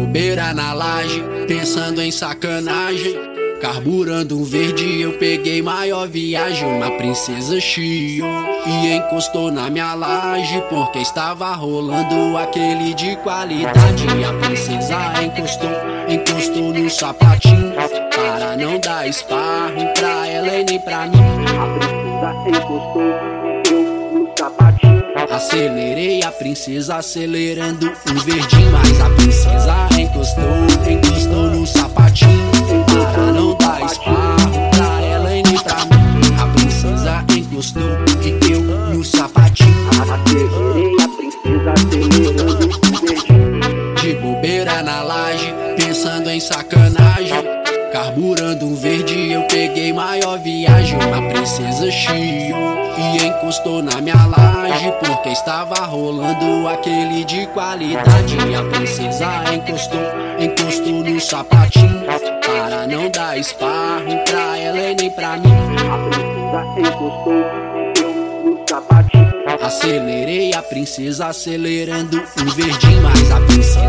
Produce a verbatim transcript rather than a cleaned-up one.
bobeira na laje, pensando em sacanagem. Carburando um verde, eu peguei maior viagem. Uma princesa Chio e encostou na minha laje, porque estava rolando aquele de qualidade. A princesa encostou, encostou no sapatinho, para não dar esparro pra ela e nem pra mim. A princesa encostou, eu no sapatinho. Acelerei a princesa acelerando um verdinho, mas a princesa encostou, encostou no sapatinho, para não dar esparro pra ela e nem pra mim. A princesa encostou e eu no sapatinho. Acelerei a princesa acelerando um verdinho. De bobeira na laje, pensando em sacanagem. Carburando um verde, eu peguei maior viagem. Uma princesa Chio e encostou na minha laje, porque estava rolando aquele de qualidade. A princesa encostou, encostou no sapatinho, para não dar esparro pra ela e nem pra mim. A princesa encostou, eu no sapatinho. Acelerei a princesa acelerando um verdinho, mas a princesa